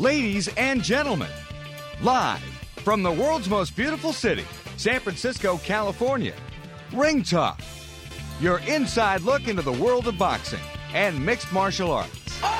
Ladies and gentlemen, live from the world's most beautiful city, San Francisco, California, Ring Talk, your inside look into the world of boxing and mixed martial arts.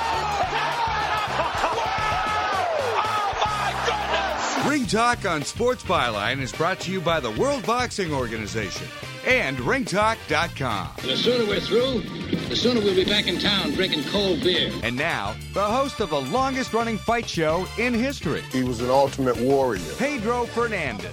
Ring Talk on Sports Byline is brought to you by the World Boxing Organization and ringtalk.com. The sooner we're through, the sooner we'll be back in town drinking cold beer. And now, the host of the longest-running fight show in history. He was an ultimate warrior. Pedro Fernandez.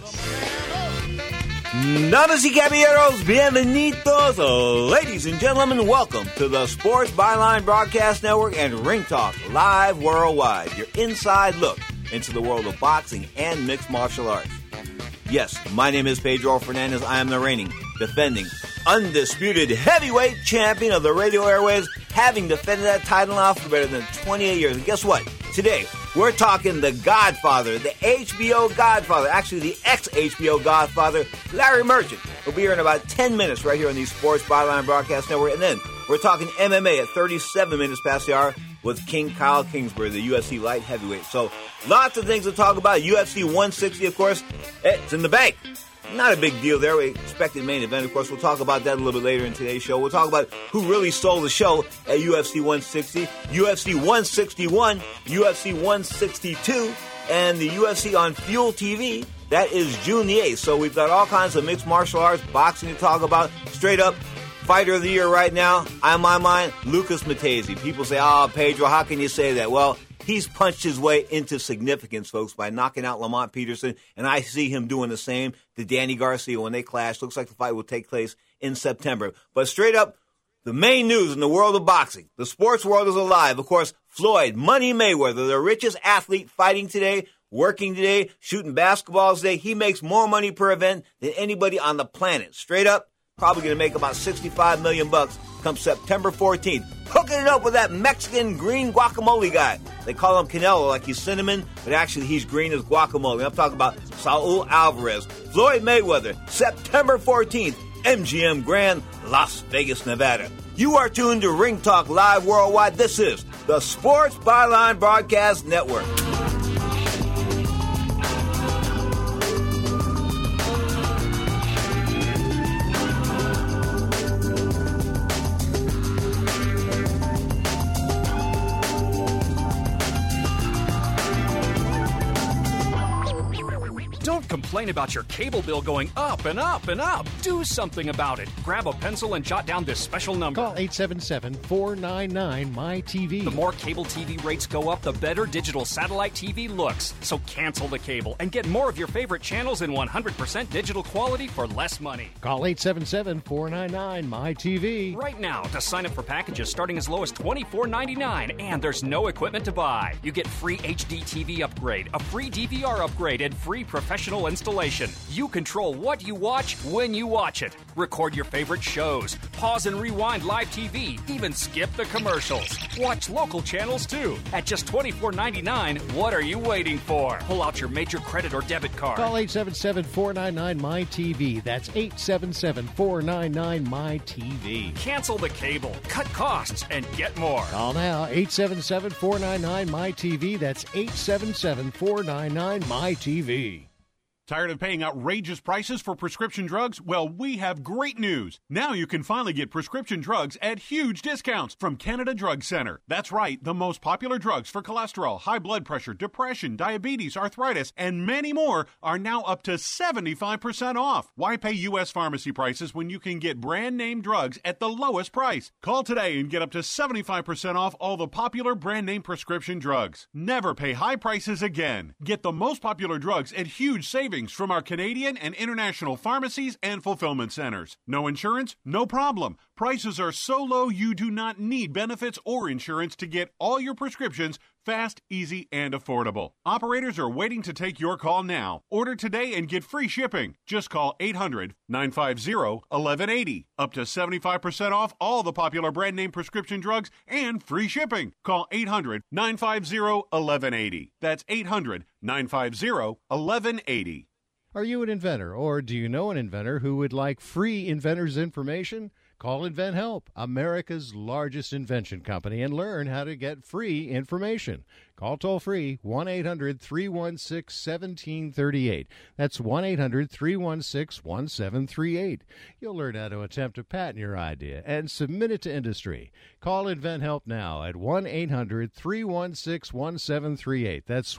Damas y caballeros, bienvenidos. Ladies and gentlemen, welcome to the Sports Byline Broadcast Network and Ring Talk Live Worldwide, your inside look into the world of boxing and mixed martial arts. Yes, my name is Pedro Fernandez. I am the reigning, defending, undisputed heavyweight champion of the radio airwaves, having defended that title now for better than 28 years. And guess what? Today, we're talking the Godfather, the HBO Godfather, actually the ex-HBO Godfather, Larry Merchant. We'll be here in about 10 minutes right here on the Sports Byline Broadcast Network. And then we're talking MMA at 37 minutes past the hour with King Kyle Kingsbury, the UFC light heavyweight. So lots of things to talk about. UFC 160, of course, it's in the bank. Not a big deal there. We expected main event. Of course, we'll talk about that a little bit later in today's show. We'll talk about who really stole the show at UFC 160, UFC 161, UFC 162, and the UFC on Fuel TV. That is June the 8th. So we've got all kinds of mixed martial arts, boxing to talk about. Straight up, Fighter of the Year right now, on my mind, Lucas Matthysse. People say, Pedro, how can you say that? Well, he's punched his way into significance, folks, by knocking out Lamont Peterson, and I see him doing the same to Danny Garcia when they clash. Looks like the fight will take place in September. But straight up, the main news in the world of boxing, the sports world is alive. Of course, Floyd Money Mayweather, the richest athlete fighting today, working today, shooting basketballs today. He makes more money per event than anybody on the planet. Straight up, probably going to make about $65 million come September 14th. Hooking it up with that Mexican green guacamole guy. They call him Canelo like he's cinnamon, but actually he's green as guacamole. I'm talking about Saul Alvarez. Floyd Mayweather, September 14th, MGM Grand, Las Vegas, Nevada. You are tuned to Ring Talk Live Worldwide. This is the Sports Byline Broadcast Network. Complain about your cable bill going up and up and up. Do something about it. Grab a pencil and jot down this special number. Call 877-499-MY-TV. The more cable TV rates go up, the better digital satellite TV looks. So cancel the cable and get more of your favorite channels in 100% digital quality for less money. Call 877-499-MY-TV. Right now to sign up for packages starting as low as $24.99, and there's no equipment to buy. You get free HD TV upgrade, a free DVR upgrade, and free professional installation. You control what you watch when you watch it. Record your favorite shows. Pause and rewind live TV. Even skip the commercials. Watch local channels too. At just $24.99, what are you waiting for? Pull out your major credit or debit card. Call 877-499-MY-TV. That's 877-499-MY-TV. Cancel the cable. Cut costs and get more. Call now. 877-499-MY-TV. That's 877-499-MY-TV. Tired of paying outrageous prices for prescription drugs? Well, we have great news. Now you can finally get prescription drugs at huge discounts from Canada Drug Center. That's right, the most popular drugs for cholesterol, high blood pressure, depression, diabetes, arthritis, and many more are now up to 75% off. Why pay U.S. pharmacy prices when you can get brand name drugs at the lowest price? Call today and get up to 75% off all the popular brand name prescription drugs. Never pay high prices again. Get the most popular drugs at huge savings from our Canadian and international pharmacies and fulfillment centers. No insurance? No problem. Prices are so low you do not need benefits or insurance to get all your prescriptions fast, easy, and affordable. Operators are waiting to take your call now. Order today and get free shipping. Just call 800-950-1180. Up to 75% off all the popular brand name prescription drugs and free shipping. Call 800-950-1180. That's 800-950-1180. Are you an inventor, or do you know an inventor who would like free inventor's information? Call InventHelp, America's largest invention company, and learn how to get free information. Call toll-free 1-800-316-1738. That's 1-800-316-1738. You'll learn how to attempt to patent your idea and submit it to industry. Call InventHelp now at 1-800-316-1738. That's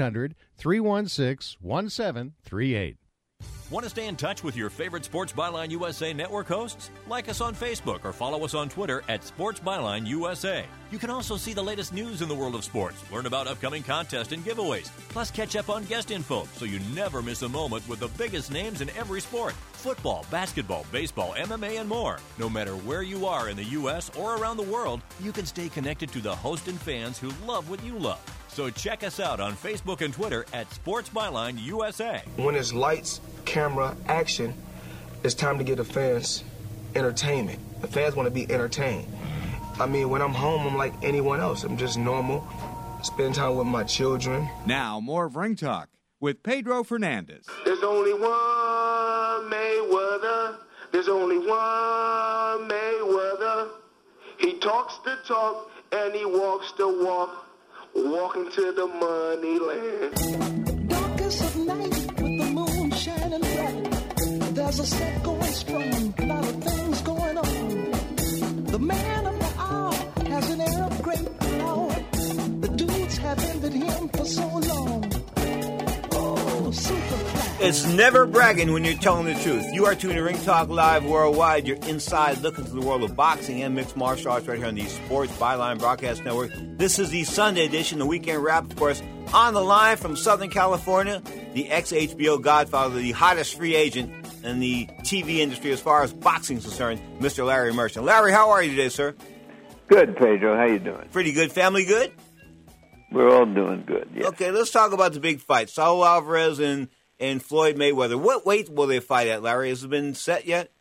1-800-316-1738. Want to stay in touch with your favorite Sports Byline USA network hosts? Like us on Facebook or follow us on Twitter at Sports Byline USA. You can also see the latest news in the world of sports, learn about upcoming contests and giveaways, plus catch up on guest info so you never miss a moment with the biggest names in every sport. Football, basketball, baseball, MMA, and more. No matter where you are in the U.S. or around the world, you can stay connected to the hosts and fans who love what you love. So check us out on Facebook and Twitter at Sports Byline USA. When it's lights, camera, action, it's time to give the fans entertainment. The fans want to be entertained. I mean, when I'm home, I'm like anyone else. I'm just normal. Spend time with my children. Now, more of Ring Talk with Pedro Fernandez. There's only one Mayweather. There's only one Mayweather. He talks the talk and he walks the walk. Walking to the money land. Darkest of night with the moon shining bright. There's a set going strong, a lot of things going on. The man of the hour has an air of great power. The dudes have envied him for so long. Oh, super fly. It's never bragging when you're telling the truth. You are tuning to Ring Talk Live Worldwide, your inside look into the world of boxing and mixed martial arts right here on the Sports Byline Broadcast Network. This is the Sunday edition, the weekend wrap, of course. On the line from Southern California, the ex-HBO godfather, the hottest free agent in the TV industry as far as boxing is concerned, Mr. Larry Merchant. Larry, how are you today, sir? Good, Pedro. How you doing? Pretty good. Family good? We're all doing good, yes. Okay, let's talk about the big fight. Saul Alvarez and Floyd Mayweather. What weight will they fight at, Larry? Has it been set yet?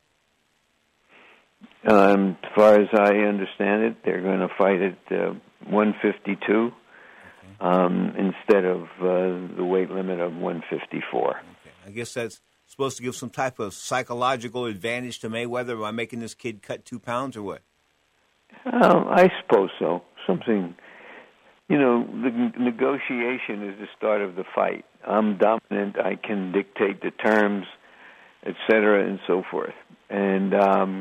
As far as I understand it, they're going to fight at 152 instead of the weight limit of 154. Okay. I guess that's supposed to give some type of psychological advantage to Mayweather by making this kid cut 2 pounds or what? I suppose so. Something, the negotiation is the start of the fight. I'm dominant. I can dictate the terms, et cetera, and so forth. And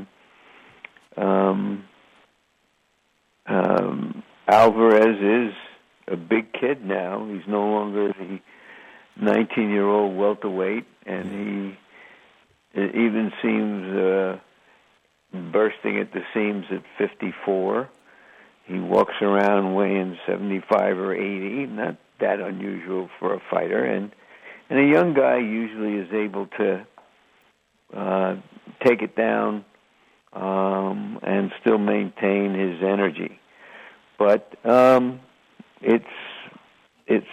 Alvarez is a big kid now. He's no longer the 19-year-old welterweight, and he even seems bursting at the seams at 54. He walks around weighing 75 or 80, not that unusual for a fighter. And a young guy usually is able to take it down and still maintain his energy. But it's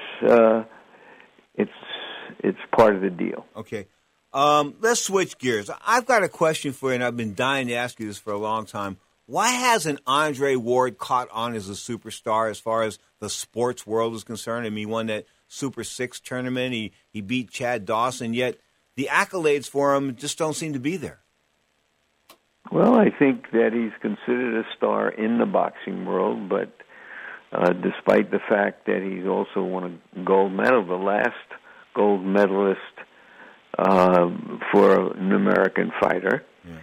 part of the deal. Okay. Let's switch gears. I've got a question for you, and I've been dying to ask you this for a long time. Why hasn't Andre Ward caught on as a superstar as far as the sports world is concerned? I mean, he won that Super 6 tournament. He beat Chad Dawson, yet the accolades for him just don't seem to be there. Well, I think that he's considered a star in the boxing world, but despite the fact that he's also won a gold medal, the last gold medalist for an American fighter,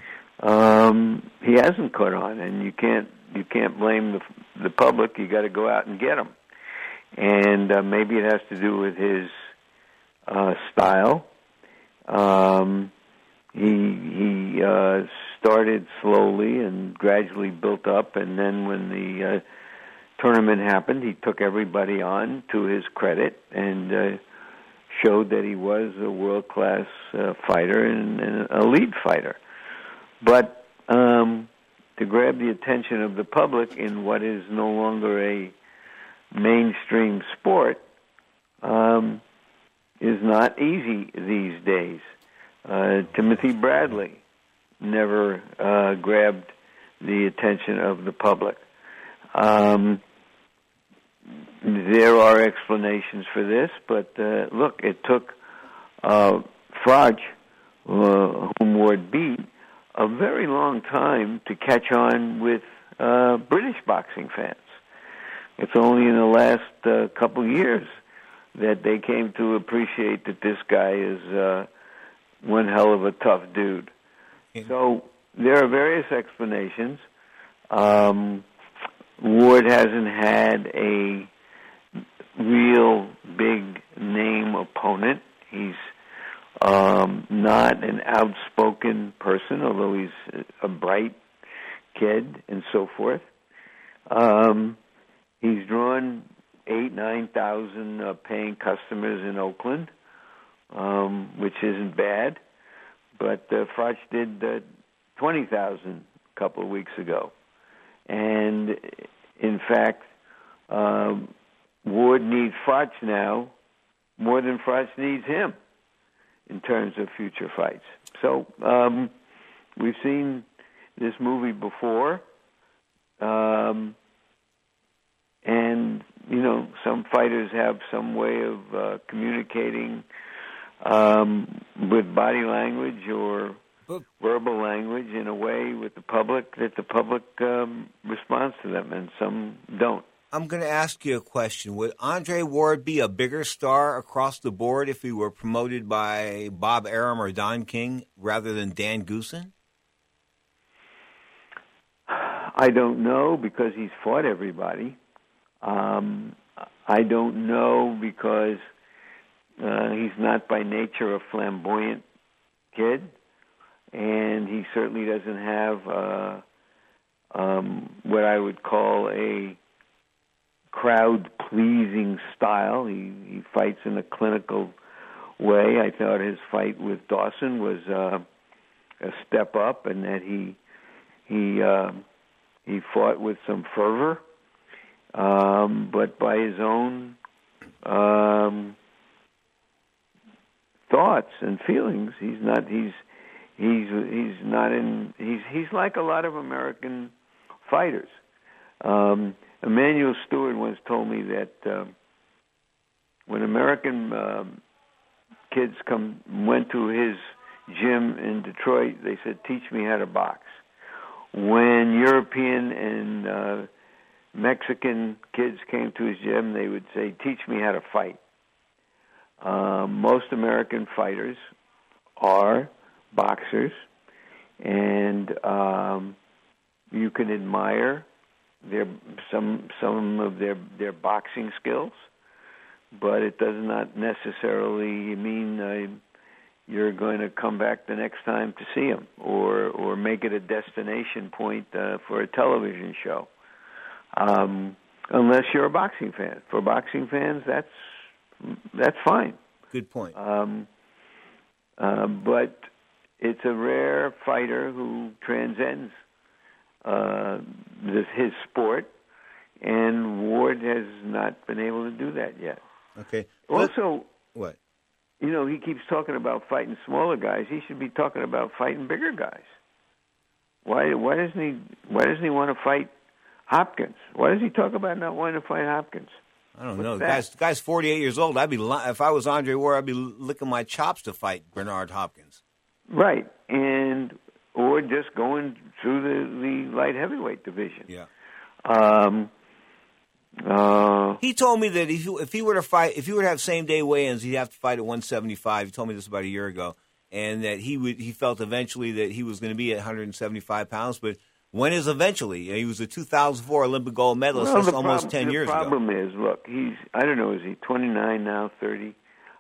he hasn't caught on, and you can't blame the public. You got to go out and get him, and maybe it has to do with his style. He started slowly and gradually built up, and then when the tournament happened, he took everybody on to his credit and showed that he was a world-class fighter and an elite fighter. But to grab the attention of the public in what is no longer a mainstream sport is not easy these days. Timothy Bradley never grabbed the attention of the public. There are explanations for this, but look, it took Fraj, whom Ward beat, a very long time to catch on with British boxing fans. It's only in the last couple years that they came to appreciate that this guy is one hell of a tough dude. So there are various explanations. Ward hasn't had a real big name opponent. He's not an outspoken person, although he's a bright kid and so forth. He's drawn 8,000-9,000 paying customers in Oakland, which isn't bad. But Froch did 20,000 a couple of weeks ago. And, in fact, Ward needs Froch now more than Froch needs him in terms of future fights. So we've seen this movie before. And, you know, some fighters have some way of communicating with body language or verbal language in a way with the public that the public responds to them, and some don't. I'm going to ask you a question. Would Andre Ward be a bigger star across the board if he were promoted by Bob Arum or Don King rather than Dan Goossen? I don't know because he's fought everybody. I don't know because he's not by nature a flamboyant kid, and he certainly doesn't have what I would call a crowd-pleasing style. He fights in a clinical way. I thought his fight with Dawson was a step up, and that he fought with some fervor, but by his own thoughts and feelings. He's like a lot of American fighters. Emmanuel Stewart once told me that when American kids went to his gym in Detroit, they said, "Teach me how to box." When European and Mexican kids came to his gym, they would say, "Teach me how to fight." Most American fighters are boxers, and you can admire some of their boxing skills, but it does not necessarily mean you're going to come back the next time to see them or make it a destination point for a television show, unless you're a boxing fan. For boxing fans, that's fine. Good point. But it's a rare fighter who transcends his sport, and Ward has not been able to do that yet. Okay. Also, what? You know, he keeps talking about fighting smaller guys. He should be talking about fighting bigger guys. Why doesn't he want to fight Hopkins? Why does he talk about not wanting to fight Hopkins? I don't know. The guy's 48 years old. If I was Andre Ward, I'd be licking my chops to fight Bernard Hopkins. Right, or just going through the light heavyweight division. Yeah. He told me that if he were to have same day weigh-ins, he'd have to fight at 175. He told me this about a year ago, and that he felt eventually that he was going to be at 175 pounds. But when is eventually? He was a 2004 Olympic gold medalist. That's almost 10 years ago. The problem is, look, I don't know, is he 29 now, 30?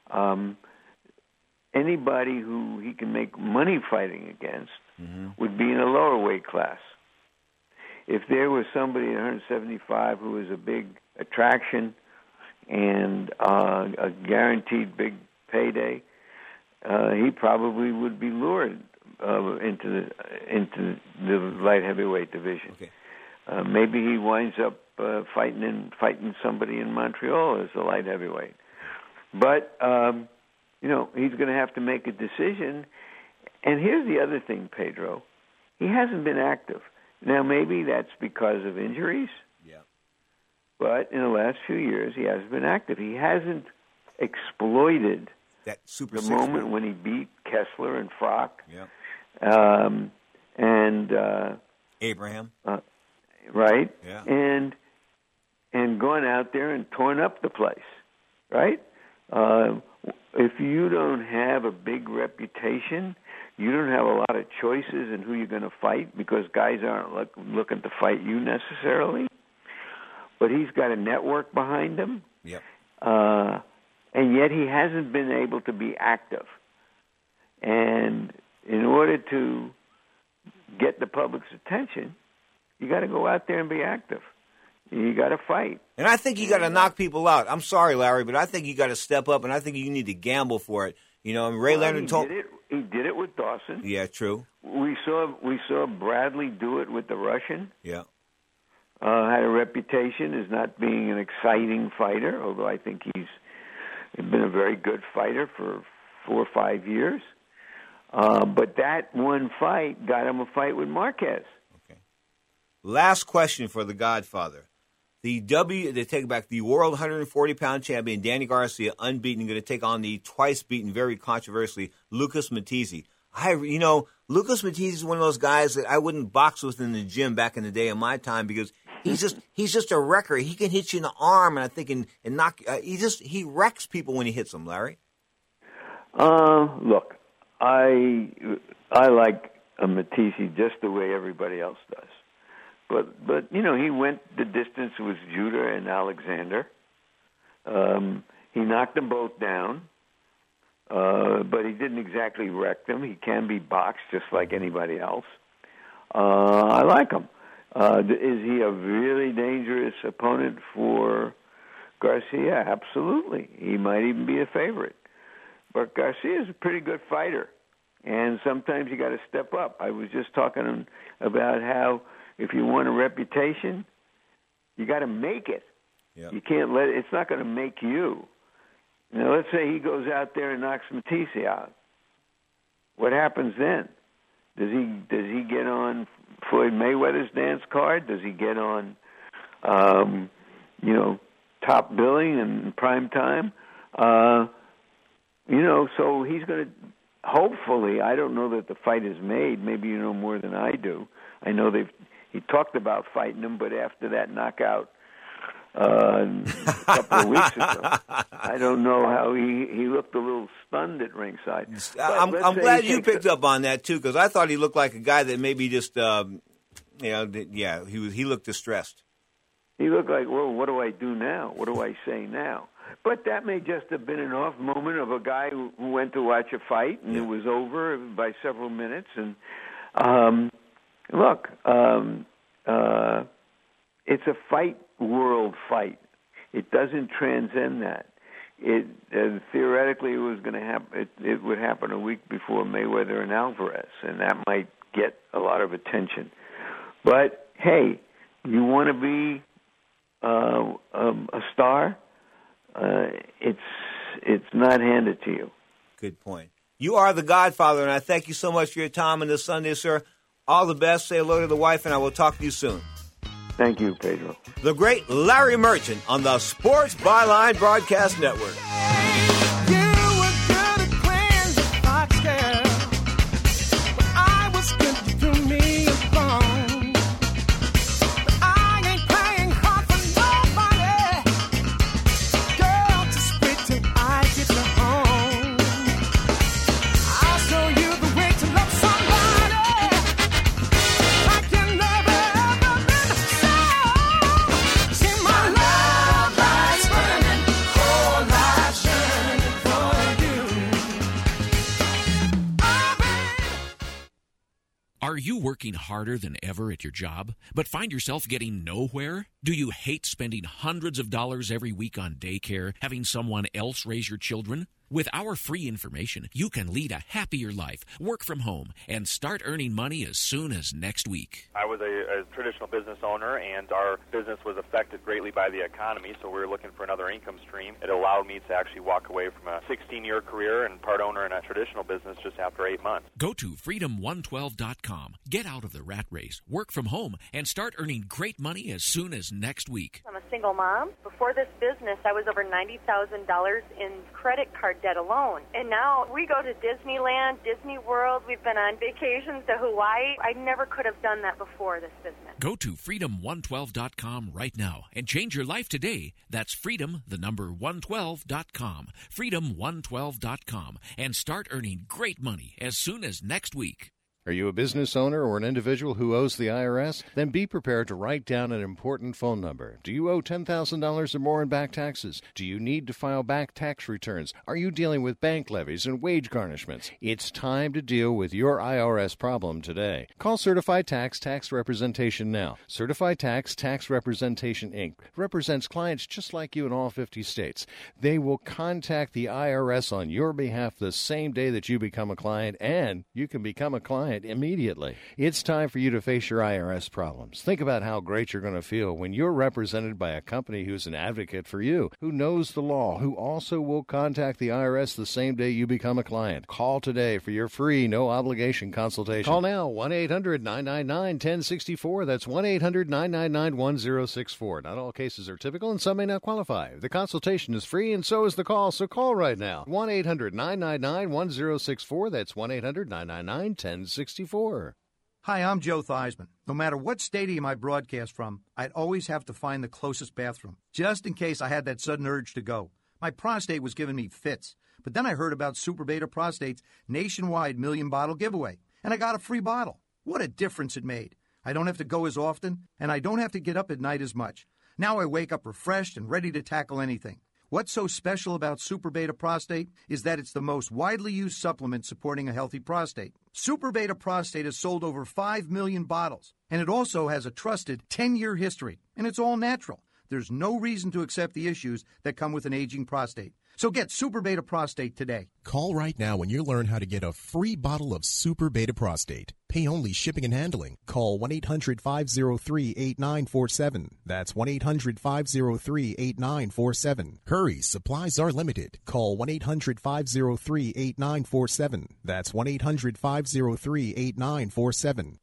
Anybody who he can make money fighting against would be in a lower weight class. If there was somebody at 175 who was a big attraction and a guaranteed big payday, he probably would be lured into the light heavyweight division. Okay. Maybe he winds up fighting somebody in Montreal as a light heavyweight. But he's going to have to make a decision. And here's the other thing, Pedro. He hasn't been active. Now, maybe that's because of injuries. Yeah. But in the last few years, he hasn't been active. He hasn't exploited that moment when he beat Kessler and Froch. Yeah. and Abraham, right? Yeah. And gone out there and torn up the place, right? If you don't have a big reputation, you don't have a lot of choices in who you're going to fight because guys aren't looking to fight you necessarily. But he's got a network behind him. Yep. And yet he hasn't been able to be active. And in order to get the public's attention, you got to go out there and be active. You got to fight. And I think you got to knock people out. I'm sorry, Larry, but I think you got to step up, and I think you need to gamble for it. You know, and Ray Leonard told. He did it with Dawson. Yeah, true. We saw Bradley do it with the Russian. Yeah. Had a reputation as not being an exciting fighter, although I think he's been a very good fighter for 4 or 5 years. But that one fight got him a fight with Marquez. Okay. Last question for the Godfather. They take back the world 140-pound champion, Danny Garcia, unbeaten, going to take on the twice-beaten, very controversially, Lucas Matthysse. Lucas Matthysse is one of those guys that I wouldn't box with in the gym back in the day in my time because he's just a wrecker. He can hit you in the arm, and I think and knock. He wrecks people when he hits them, Larry. Look, I like Matthysse just the way everybody else does. But he went the distance with Judah and Alexander. He knocked them both down, but he didn't exactly wreck them. He can be boxed just like anybody else. I like him. Is he a really dangerous opponent for Garcia? Absolutely. He might even be a favorite. But Garcia is a pretty good fighter, and sometimes you got to step up. I was just talking about how if you want a reputation, you got to make it. Yep. You can't let it's not going to make you. Now, let's say he goes out there and knocks Matthysse out. What happens then? Does he get on Floyd Mayweather's dance card? Does he get on, top billing and prime time? So he's going to. Hopefully, I don't know that the fight is made. Maybe you know more than I do. I know he talked about fighting him, but after that knockout a couple of weeks ago, I don't know how he looked a little stunned at ringside. I'm glad you picked up on that too, because I thought he looked like a guy that maybe just, he looked distressed. He looked like, well, what do I do now? What do I say now? But that may just have been an off moment of a guy who went to watch a fight, and it was over by several minutes. And it's a fight world fight. It doesn't transcend that. Theoretically, it was going to happen. It would happen a week before Mayweather and Alvarez, and that might get a lot of attention. But hey, you want to be a star? It's not handed to you. Good point. You are the Godfather, and I thank you so much for your time on this Sunday, sir. All the best. Say hello to the wife, and I will talk to you soon. Thank you, Pedro. The great Larry Merchant on the Sports Byline Broadcast Network. Are you working harder than ever at your job, but find yourself getting nowhere? Do you hate spending hundreds of dollars every week on daycare, having someone else raise your children? With our free information, you can lead a happier life, work from home, and start earning money as soon as next week. I was a traditional business owner, and our business was affected greatly by the economy, so we were looking for another income stream. It allowed me to actually walk away from a 16-year career and part owner in a traditional business just after 8 months. Go to freedom112.com. Get out of the rat race, work from home, and start earning great money as soon as next week. I'm a single mom. Before this business, I was over $90,000 in credit card debt alone. And now we go to Disneyland, Disney World. We've been on vacations to Hawaii. I never could have done that before this business. Go to freedom112.com right now and change your life today. That's freedom112.com. freedom112.com, and start earning great money as soon as next week. Are you a business owner or an individual who owes the IRS? Then be prepared to write down an important phone number. Do you owe $10,000 or more in back taxes? Do you need to file back tax returns? Are you dealing with bank levies and wage garnishments? It's time to deal with your IRS problem today. Call Certified Tax Representation now. Certified Tax Representation, Inc. represents clients just like you in all 50 states. They will contact the IRS on your behalf the same day that you become a client, and you can become a client immediately. It's time for you to face your IRS problems. Think about how great you're going to feel when you're represented by a company who's an advocate for you, who knows the law, who also will contact the IRS the same day you become a client. Call today for your free, no-obligation consultation. Call now, 1-800-999-1064. That's 1-800-999-1064. Not all cases are typical, and some may not qualify. The consultation is free, and so is the call, so call right now. 1-800-999-1064. That's 1-800-999-1064. Hi, I'm Joe Theismann. No matter what stadium I broadcast from, I'd always have to find the closest bathroom, just in case I had that sudden urge to go. My prostate was giving me fits, but then I heard about Super Beta Prostate's nationwide million-bottle giveaway, and I got a free bottle. What a difference it made. I don't have to go as often, and I don't have to get up at night as much. Now I wake up refreshed and ready to tackle anything. What's so special about Super Beta Prostate is that it's the most widely used supplement supporting a healthy prostate. Super Beta Prostate has sold over 5 million bottles, and it also has a trusted 10-year history, and it's all natural. There's no reason to accept the issues that come with an aging prostate. So get Super Beta Prostate today. Call right now when you learn how to get a free bottle of Super Beta Prostate. Pay only shipping and handling. Call 1-800-503-8947. That's 1-800-503-8947. Hurry, supplies are limited. Call 1-800-503-8947. That's 1-800-503-8947.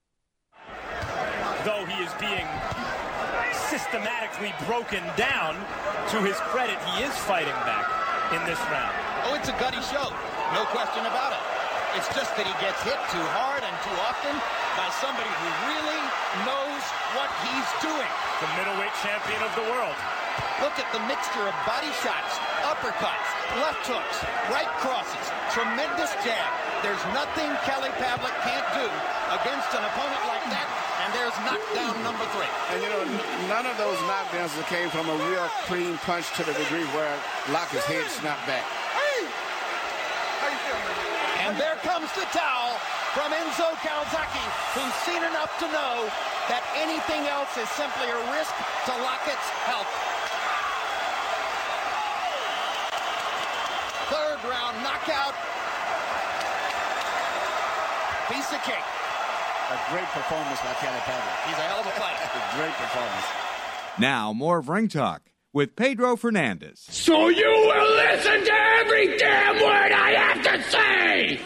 Though he is being systematically broken down, to his credit, he is fighting back in this round. Oh, it's a gutty show. No question about it. It's just that he gets hit too hard and too often by somebody who really knows what he's doing. The middleweight champion of the world. Look at the mixture of body shots, uppercuts, left hooks, right crosses, tremendous jab. There's nothing Kelly Pavlik can't do against an opponent like that, and there's knockdown number 3. And, none of those knockdowns came from a real clean punch to the degree where Lockett's head snapped back. Hey! How you feeling? And there comes the towel from Enzo Calzaghe, who's seen enough to know that anything else is simply a risk to Lockett's health. Third round knockout. Piece of cake. A great performance by Kelly Pavlik. He's a hell of a fighter. A great performance. Now, more of Ring Talk with Pedro Fernandez. So you will listen to every damn word I have to say!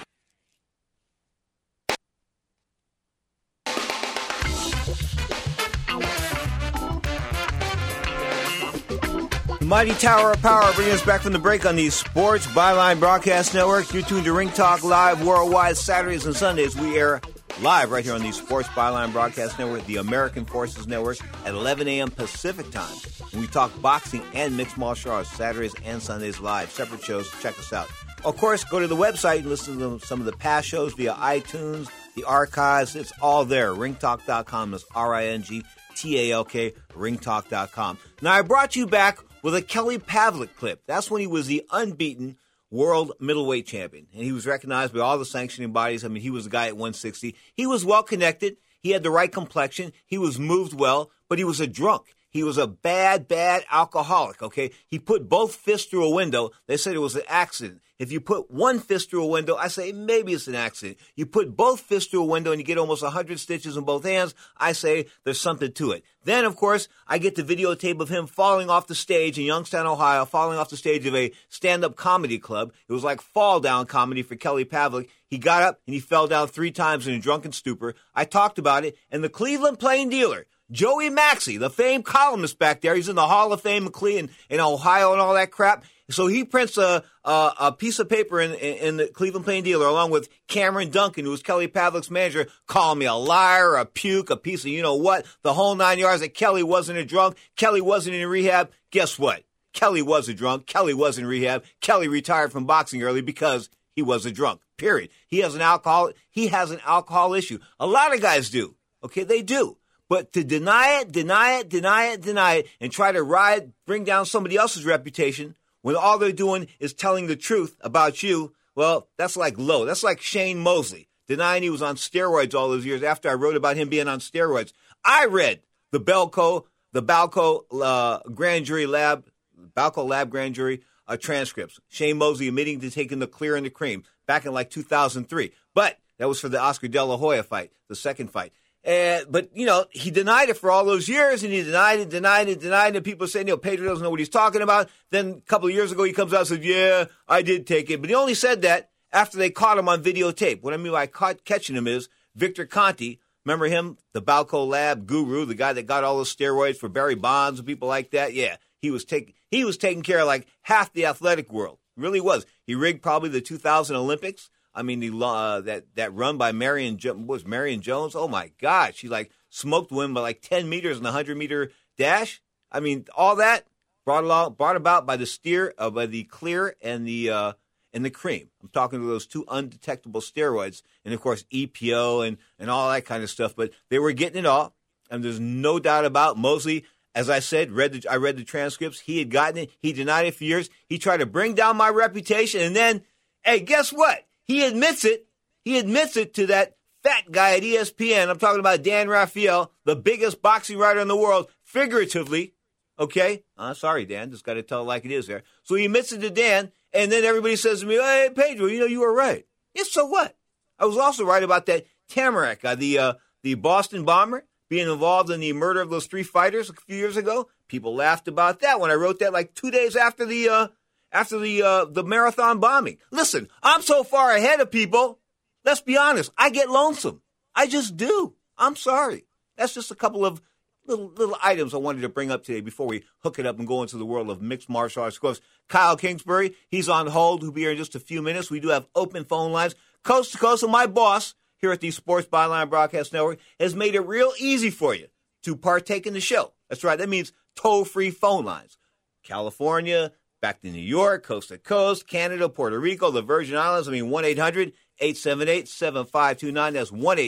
Mighty Tower of Power bringing us back from the break on the Sports Byline Broadcast Network. You're tuned to Ring Talk Live worldwide Saturdays and Sundays. We air live right here on the Sports Byline Broadcast Network, the American Forces Network, at 11 a.m. Pacific time. And we talk boxing and mixed martial arts Saturdays and Sundays live. Separate shows. Check us out. Of course, go to the website and listen to some of the past shows via iTunes, the archives. It's all there. Ringtalk.com. That's RINGTALK, ringtalk.com. Now, I brought you back with a Kelly Pavlik clip. That's when he was the unbeaten world middleweight champion. And he was recognized by all the sanctioning bodies. I mean, he was a guy at 160. He was well-connected. He had the right complexion. He was moved well, but he was a drunk. He was a bad alcoholic, okay? He put both fists through a window. They said it was an accident. If you put one fist through a window, I say maybe it's an accident. You put both fists through a window and you get almost 100 stitches in both hands, I say there's something to it. Then, of course, I get the videotape of him falling off the stage in Youngstown, Ohio, falling off the stage of a stand-up comedy club. It was like fall-down comedy for Kelly Pavlik. He got up and he fell down 3 times in a drunken stupor. I talked about it, and the Cleveland Plain Dealer, Joey Maxey, the famed columnist back there, he's in the Hall of Fame in Ohio and all that crap. So he prints a piece of paper in the Cleveland Plain Dealer along with Cameron Duncan, who was Kelly Pavlik's manager, calling me a liar, a puke, a piece of you-know-what, the whole 9 yards, that Kelly wasn't a drunk, Kelly wasn't in rehab. Guess what? Kelly was a drunk. Kelly was in rehab. Kelly retired from boxing early because he was a drunk, period. He has an alcohol issue. A lot of guys do. Okay, they do. But to deny it, and try to bring down somebody else's reputation when all they're doing is telling the truth about you, well, that's like low. That's like Shane Mosley denying he was on steroids all those years after I wrote about him being on steroids. I read the Balco Lab grand jury transcripts. Shane Mosley admitting to taking the clear and the cream back in like 2003. But that was for the Oscar De La Hoya fight, the second fight. But, he denied it for all those years, and he denied it, and people are saying, Pedro doesn't know what he's talking about. Then a couple of years ago, he comes out and says, yeah, I did take it. But he only said that after they caught him on videotape. What I mean by catching him is Victor Conti, remember him, the Balco Lab guru, the guy that got all those steroids for Barry Bonds and people like that? Yeah, he was taking care of like half the athletic world. Really was. He rigged probably the 2000 Olympics. I mean, that run by Marion Jones. Oh my God, she like smoked women by like 10 meters in the 100-meter dash. I mean, all that brought about by the clear and the cream. I'm talking to those two undetectable steroids, and of course EPO and all that kind of stuff. But they were getting it all, and there's no doubt about Mosley. As I said, I read the transcripts. He had gotten it. He denied it for years. He tried to bring down my reputation, and then, hey, guess what? He admits it. He admits it to that fat guy at ESPN. I'm talking about Dan Rafael, the biggest boxing writer in the world, figuratively. Okay? Sorry, Dan. Just got to tell it like it is there. So he admits it to Dan, and then everybody says to me, hey, Pedro, you were right. Yeah, so what? I was also right about that Tamarack guy, the Boston bomber, being involved in the murder of those three fighters a few years ago. People laughed about that when I wrote that like 2 days after the marathon bombing. Listen, I'm so far ahead of people. Let's be honest. I get lonesome. I just do. I'm sorry. That's just a couple of little items I wanted to bring up today before we hook it up and go into the world of mixed martial arts. Of course, Kyle Kingsbury, he's on hold. He'll be here in just a few minutes. We do have open phone lines coast to coast. And my boss here at the Sports Byline Broadcast Network has made it real easy for you to partake in the show. That's right. That means toll-free phone lines. California, back to New York, coast to coast, Canada, Puerto Rico, the Virgin Islands. 1-800-878-7529. That's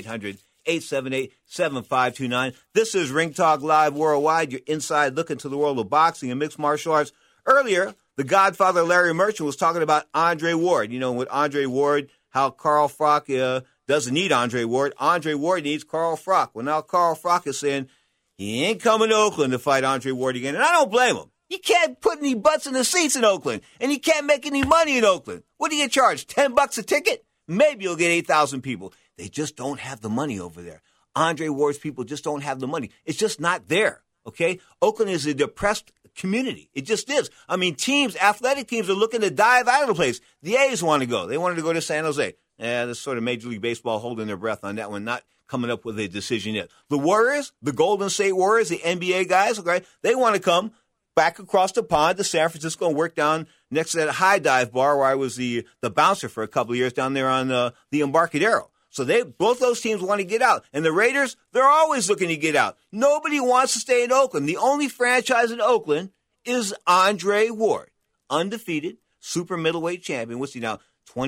1-800-878-7529. This is Ring Talk Live Worldwide, your inside look into the world of boxing and mixed martial arts. Earlier, the Godfather Larry Merchant was talking about Andre Ward. With Andre Ward, how Carl Froch doesn't need Andre Ward. Andre Ward needs Carl Froch. Well, now Carl Froch is saying he ain't coming to Oakland to fight Andre Ward again, and I don't blame him. You can't put any butts in the seats in Oakland, and you can't make any money in Oakland. What do you get charged, $10 a ticket? Maybe you'll get 8,000 people. They just don't have the money over there. Andre Ward's people just don't have the money. It's just not there, okay? Oakland is a depressed community. It just is. I mean, athletic teams are looking to dive out of the place. The A's want to go. They wanted to go to San Jose. This sort of Major League Baseball holding their breath on that one, not coming up with a decision yet. The Warriors, the Golden State Warriors, the NBA guys, okay, they want to come back across the pond to San Francisco and work down next to that high dive bar where I was the bouncer for a couple of years down there on the Embarcadero. So both those teams want to get out. And the Raiders, they're always looking to get out. Nobody wants to stay in Oakland. The only franchise in Oakland is Andre Ward. Undefeated, super middleweight champion. What's he now?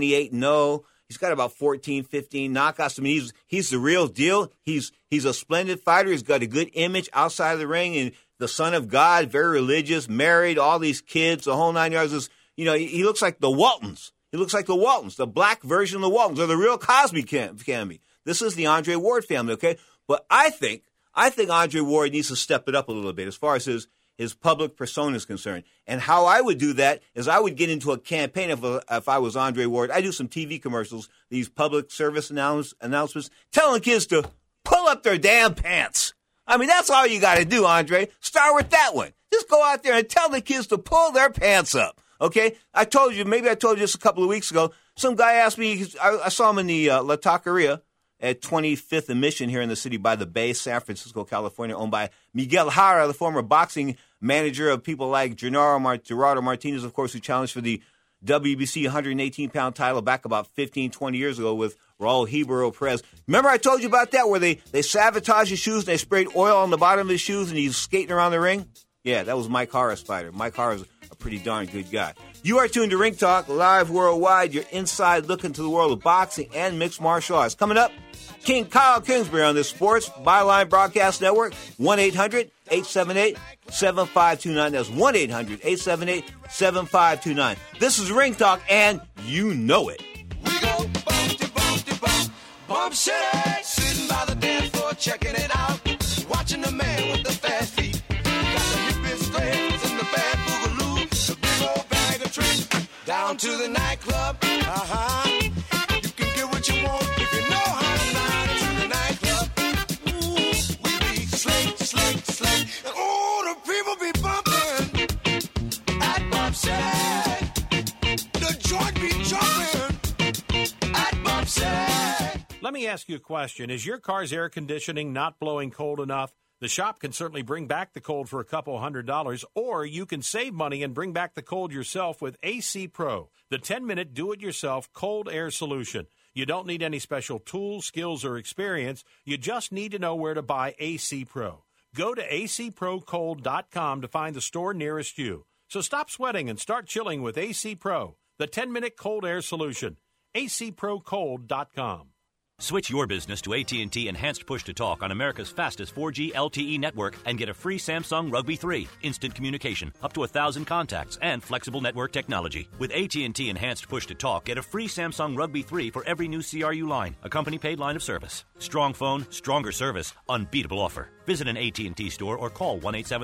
28-0. He's got about 14, 15 knockouts. I mean, he's the real deal. He's a splendid fighter. He's got a good image outside of the ring, and the son of God, very religious, married, all these kids, the whole 9 yards. He looks like the Waltons. He looks like the Waltons, the black version of the Waltons, or the real Cosby family. This is the Andre Ward family, okay? But I think Andre Ward needs to step it up a little bit as far as his public persona is concerned. And how I would do that is I would get into a campaign if I was Andre Ward. I do some TV commercials, these public service announcements, telling kids to pull up their damn pants. I mean, that's all you got to do, Andre. Start with that one. Just go out there and tell the kids to pull their pants up, okay? I told you just a couple of weeks ago, some guy asked me, I saw him in the La Taqueria at 25th and Mission here in the city by the Bay, San Francisco, California, owned by Miguel Jara, the former boxing manager of people like Gerardo Martinez, of course, who challenged for the WBC 118-pound title back about 15, 20 years ago with Raul Hibero Perez. Remember I told you about that, where they sabotaged his shoes and they sprayed oil on the bottom of his shoes and he's skating around the ring? Yeah, that was Mike Hara's fighter. Mike Hara's a pretty darn good guy. You are tuned to Ring Talk, live worldwide. Your inside look into the world of boxing and mixed martial arts. Coming up, King Kyle Kingsbury on the Sports Byline Broadcast Network, 1-800-878-7529. That's 1-800-878-7529. This is Ring Talk, and you know it. We go Bump City, sitting by the dance floor, checking it out, watching the man with the fast feet. Got the hippest legs and the bad boogaloo, the big old bag of tricks. Down to the nightclub, you can get what you want if you know how to ride into the nightclub. Ooh, we be slick, and all the people be bumping at Bump City. The joint be jumping at Bump City. Let me ask you a question. Is your car's air conditioning not blowing cold enough? The shop can certainly bring back the cold for a couple $100, or you can save money and bring back the cold yourself with AC Pro, the 10-minute do-it-yourself cold air solution. You don't need any special tools, skills, or experience. You just need to know where to buy AC Pro. Go to acprocold.com to find the store nearest you. So stop sweating and start chilling with AC Pro, the 10-minute cold air solution. acprocold.com. Switch your business to AT&T Enhanced Push-to-Talk on America's fastest 4G LTE network and get a free Samsung Rugby 3, instant communication, up to 1,000 contacts, and flexible network technology. With AT&T Enhanced Push-to-Talk, get a free Samsung Rugby 3 for every new CRU line, a company-paid line of service. Strong phone, stronger service, unbeatable offer. Visit an AT&T store or call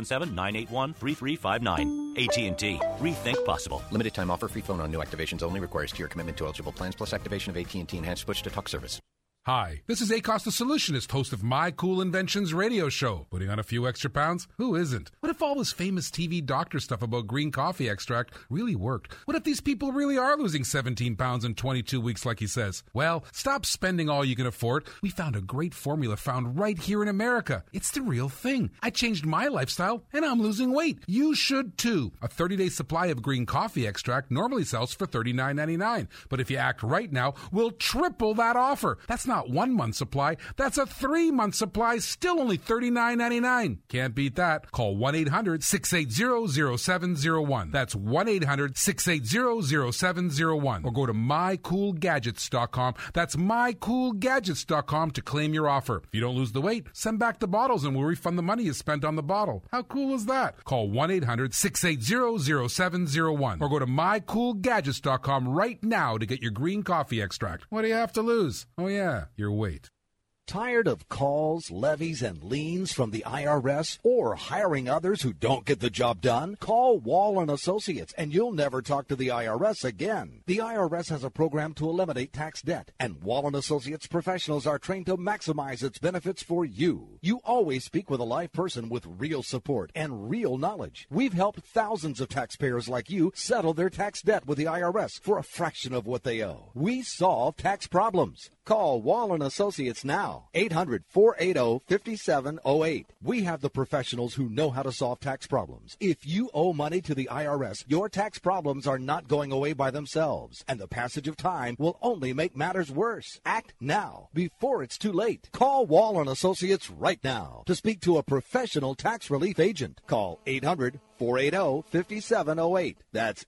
1-877-981-3359. AT&T. Rethink possible. Limited time offer. Free phone on new activations only. Requires tier commitment to eligible plans plus activation of AT&T Enhanced Push-to-Talk service. Hi, this is Akos the Solutionist, host of My Cool Inventions radio show. Putting on a few extra pounds? Who isn't? What if all this famous TV doctor stuff about green coffee extract really worked? What if these people really are losing 17 pounds in 22 weeks like he says? Well, stop spending all you can afford. We found a great formula found right here in America. It's the real thing. I changed my lifestyle and I'm losing weight. You should too. A 30-day supply of green coffee extract normally sells for $39.99. But if you act right now, we'll triple that offer. That's not 1 month supply. That's a 3-month supply, still only $39.99. Can't beat that. Call 1-800-680-0701. That's 1-800-680-0701. Or go to mycoolgadgets.com. That's mycoolgadgets.com to claim your offer. If you don't lose the weight, send back the bottles and we'll refund the money you spent on the bottle. How cool is that? Call 1-800-680-0701. Or go to mycoolgadgets.com right now to get your green coffee extract. What do you have to lose? Oh yeah, your weight. Tired of calls, levies, and liens from the IRS or hiring others who don't get the job done? Call Wall & Associates and you'll never talk to the IRS again. The IRS has a program to eliminate tax debt, and Wall & Associates professionals are trained to maximize its benefits for you. You always speak with a live person with real support and real knowledge. We've helped thousands of taxpayers like you settle their tax debt with the IRS for a fraction of what they owe. We solve tax problems. Call Wall & Associates now, 800-480-5708. We have the professionals who know how to solve tax problems. If you owe money to the IRS, your tax problems are not going away by themselves, and the passage of time will only make matters worse. Act now, before it's too late. Call Wall & Associates right now to speak to a professional tax relief agent. Call 800-480-5708. That's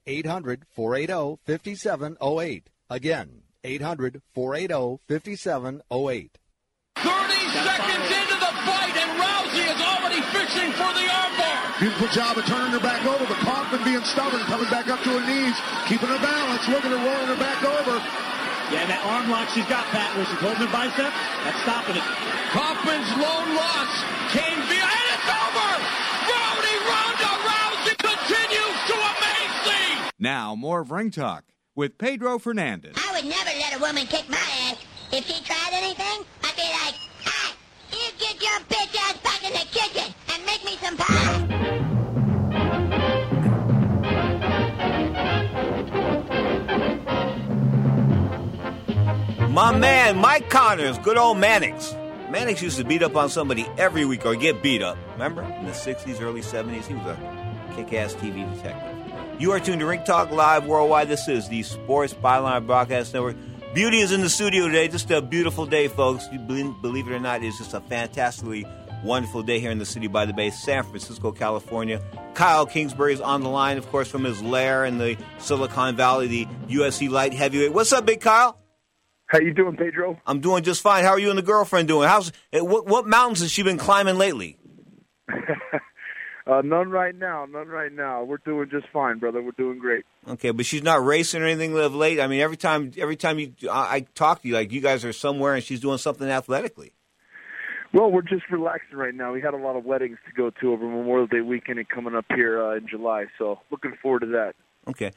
800-480-5708. Again, 800-480-5708. 30 seconds into the fight, and Rousey is already fishing for the armbar. Beautiful job of turning her back over, but Kaufman being stubborn, coming back up to her knees, keeping her balance, looking at rolling her back over. Yeah, that arm lock she's got, Pat, where she's holding her bicep, that's stopping it. Kaufman's lone loss came via, and it's over! Ronda Rousey continues to amaze me! Now, more of Ring Talk with Pedro Fernandez. I would never let a woman kick my ass. If she tried anything, I'd be like, hey, you get your bitch ass back in the kitchen and make me some pie. My man, Mike Connors, good old Mannix. Mannix used to beat up on somebody every week or get beat up. Remember? In the 60s, early 70s, he was a kick-ass TV detective. You are tuned to Ring Talk Live Worldwide. This is the Sports Byline Broadcast Network. Beauty is in the studio today. Just a beautiful day, folks. You believe it or not, it's just a fantastically wonderful day here in the city by the bay, San Francisco, California. Kyle Kingsbury is on the line, of course, from his lair in the Silicon Valley, the UFC light heavyweight. What's up, Big Kyle? How you doing, Pedro? I'm doing just fine. How are you and the girlfriend doing? What mountains has she been climbing lately? None right now. We're doing just fine, brother. We're doing great. Okay, but she's not racing or anything of late. I mean, every time I talk to you, like you guys are somewhere and she's doing something athletically. Well, we're just relaxing right now. We had a lot of weddings to go to over Memorial Day weekend and coming up here in July, so looking forward to that. Okay.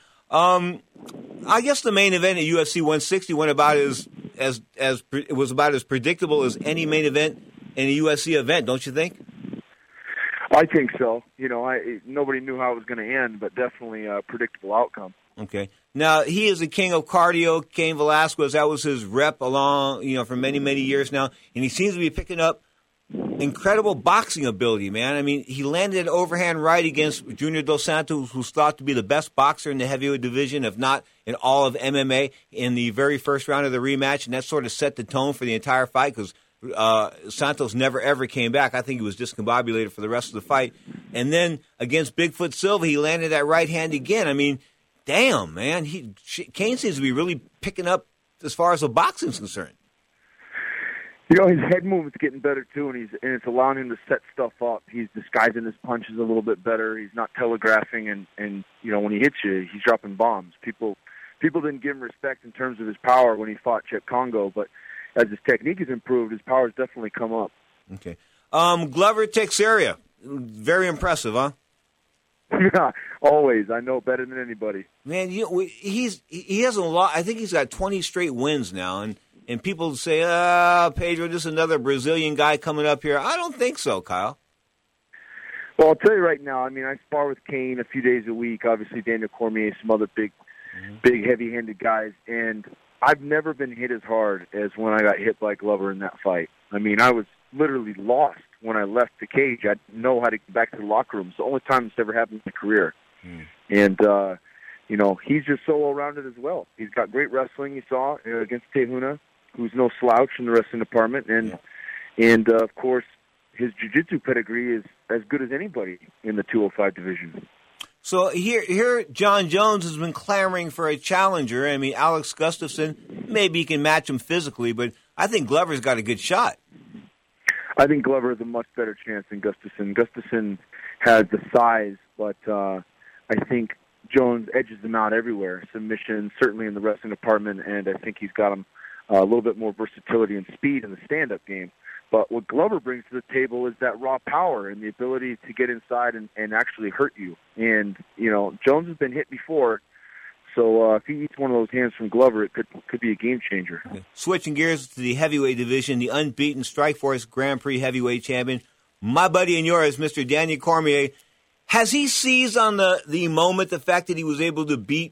I guess the main event at UFC 160 went about as it was about as predictable as any main event in a UFC event, don't you think? I think so. Nobody knew how it was going to end, but definitely a predictable outcome. Okay. Now, he is the king of cardio, Cain Velasquez. That was his rep along, for many, many years now. And he seems to be picking up incredible boxing ability, man. I mean, he landed an overhand right against Junior Dos Santos, who's thought to be the best boxer in the heavyweight division, if not in all of MMA, in the very first round of the rematch. And that sort of set the tone for the entire fight because Santos never, ever came back. I think he was discombobulated for the rest of the fight. And then against Bigfoot Silva, he landed that right hand again. I mean, damn, man. Cain seems to be really picking up as far as the boxing is concerned. His head movement's getting better, too, and it's allowing him to set stuff up. He's disguising his punches a little bit better. He's not telegraphing, and when he hits you, he's dropping bombs. People didn't give him respect in terms of his power when he fought Cheick Kongo, but as his technique has improved, his power's definitely come up. Okay. Glover Teixeira, very impressive, huh? Yeah, always. I know better than anybody. Man, he hasn't lost. I think he's got 20 straight wins now, and people say, Pedro, just another Brazilian guy coming up here. I don't think so, Kyle. Well, I'll tell you right now, I spar with Cain a few days a week, obviously Daniel Cormier, some other big, heavy-handed guys, and I've never been hit as hard as when I got hit by Glover in that fight. I was literally lost when I left the cage. I didn't know how to get back to the locker room. It's the only time it's ever happened in my career. And, he's just so well-rounded as well. He's got great wrestling, you saw, against Tehuna, who's no slouch in the wrestling department. And of course, his jiu-jitsu pedigree is as good as anybody in the 205 division. So here, John Jones has been clamoring for a challenger. Alex Gustafsson, maybe he can match him physically, but I think Glover's got a good shot. I think Glover has a much better chance than Gustafsson. Gustafsson has the size, but I think Jones edges him out everywhere. Submission, certainly in the wrestling department, and I think he's got him a little bit more versatility and speed in the stand-up game. But what Glover brings to the table is that raw power and the ability to get inside and actually hurt you. And, Jones has been hit before, so if he eats one of those hands from Glover, it could be a game changer. Okay. Switching gears to the heavyweight division, the unbeaten Strikeforce Grand Prix heavyweight champion, my buddy and yours, Mr. Daniel Cormier, has he seized on the moment, the fact that he was able to beat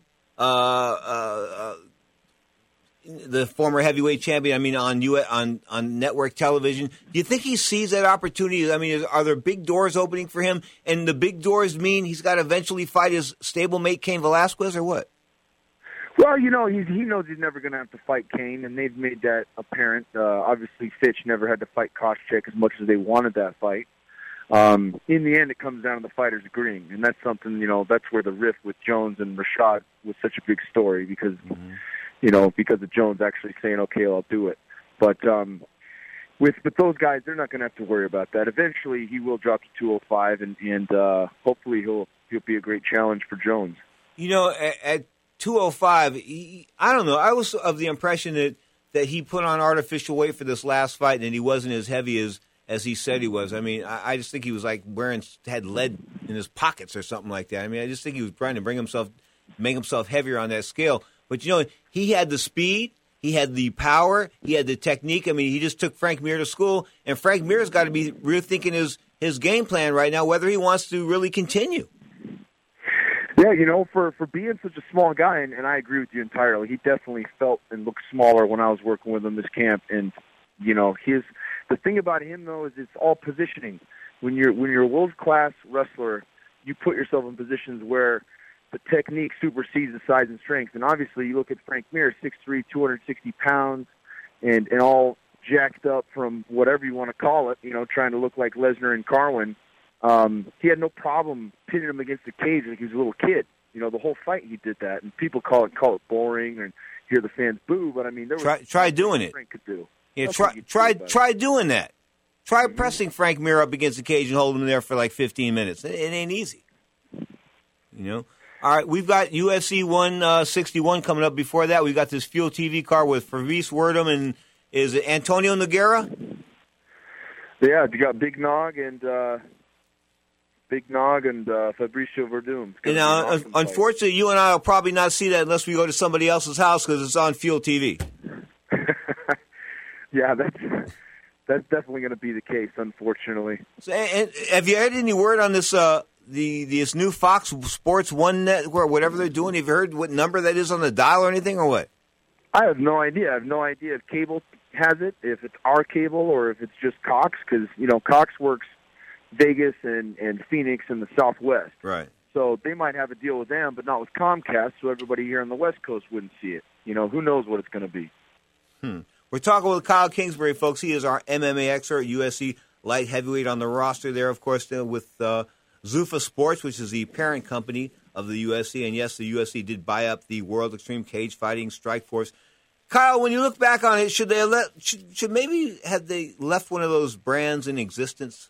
the former heavyweight champion, on network television? Do you think he sees that opportunity? Are there big doors opening for him? And the big doors mean he's got to eventually fight his stablemate Cain Velasquez, or what? Well, he knows he's never going to have to fight Cain, and they've made that apparent. Obviously, Fitch never had to fight Koscheck as much as they wanted that fight. In the end, it comes down to the fighters agreeing, and that's something, that's where the rift with Jones and Rashad was such a big story because, because of Jones actually saying, okay, I'll do it. But with those guys, they're not going to have to worry about that. Eventually, he will drop to 205, and hopefully he'll be a great challenge for Jones. At 205, I don't know. I was of the impression that he put on artificial weight for this last fight, and he wasn't as heavy as he said he was. I just think he was like had lead in his pockets or something like that. I just think he was trying to make himself heavier on that scale. But, he had the speed, he had the power, he had the technique. He just took Frank Mir to school, and Frank Mir's got to be rethinking his game plan right now, whether he wants to really continue. Yeah, for being such a small guy, and I agree with you entirely, he definitely felt and looked smaller when I was working with him this camp. And, the thing about him, though, is it's all positioning. when you're a world-class wrestler, you put yourself in positions where the technique supersedes the size and strength. And obviously, you look at Frank Mir, 6'3", 260 pounds, and all jacked up from whatever you want to call it, trying to look like Lesnar and Carwin. He had no problem pinning him against the cage like he was a little kid. The whole fight he did that, and people call it boring and hear the fans boo. But I mean, there was try doing it. Frank could do. Yeah, try doing that. Try pressing Frank Mir up against the cage and holding him there for like 15 minutes. It ain't easy. All right, we've got UFC 161 coming up. Before that, we got this Fuel TV card with Fabrice Werdum and is it Antonio Nogueira? Yeah, you got Big Nog and Fabricio Werdum. And unfortunately, you and I will probably not see that unless we go to somebody else's house because it's on Fuel TV. Yeah, that's definitely going to be the case, unfortunately. So, and have you heard any word on this this new Fox Sports One network, whatever they're doing? Have you heard what number that is on the dial or anything, or what? I have no idea. I have no idea if cable has it, if it's our cable, or if it's just Cox, because Cox works Vegas and Phoenix in the Southwest. Right. So they might have a deal with them, but not with Comcast, so everybody here on the West Coast wouldn't see it. Who knows what it's going to be. We're talking with Kyle Kingsbury, folks. He is our MMA expert, UFC light heavyweight on the roster there, of course, with Zuffa Sports, which is the parent company of the UFC. And, yes, the UFC did buy up the World Extreme Cage Fighting Strike Force. Kyle, when you look back on it, should maybe have they left one of those brands in existence?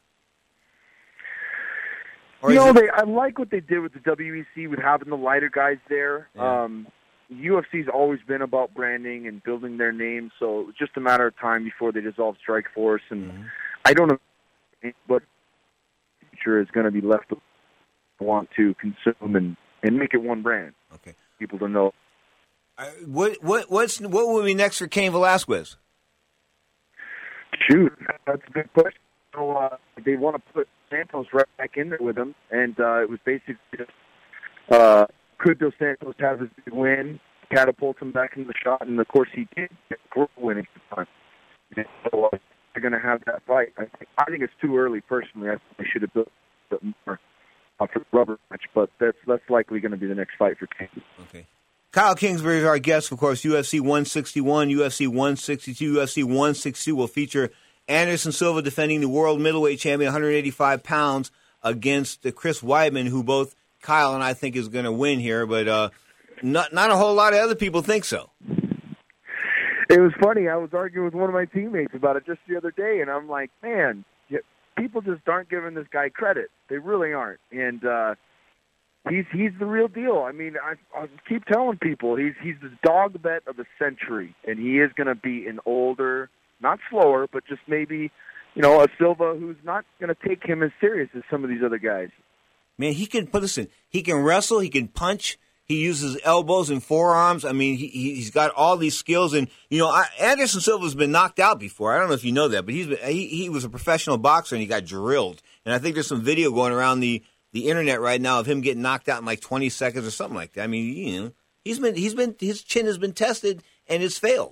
Or I like what they did with the WEC with having the lighter guys there. Yeah. UFC's always been about branding and building their name, so it was just a matter of time before they dissolved Strikeforce. And I don't know what future is going to be left to want to consume and make it one brand. Okay, people don't know. What will be next for Cain Velasquez? Shoot, that's a good question. So they want to put Santos right back in there with him, and it was basically just. Could Dos Santos have his big win, catapult him back into the shot, and of course he did get a great win at the time. And so they're going to have that fight. I think it's too early, personally. I think they should have built a bit more for the rubber match, but that's likely going to be the next fight for King. Okay. Kyle Kingsbury is our guest, of course. UFC 161, UFC 162, UFC 162 will feature Anderson Silva defending the world middleweight champion, 185 pounds, against Chris Weidman, who both Kyle and I think is going to win here, but not a whole lot of other people think so. It was funny. I was arguing with one of my teammates about it just the other day, and I'm like, man, people just aren't giving this guy credit. They really aren't. And he's the real deal. I mean, I keep telling people he's the dog bet of the century, and he is going to be an older, not slower, but just maybe, a Silva who's not going to take him as serious as some of these other guys. Man, he can wrestle, he can punch, he uses elbows and forearms. I mean, he's got all these skills. And, Anderson Silva's been knocked out before. I don't know if you know that, but he was a professional boxer and he got drilled. And I think there's some video going around the internet right now of him getting knocked out in like 20 seconds or something like that. I mean, his chin has been tested and it's failed.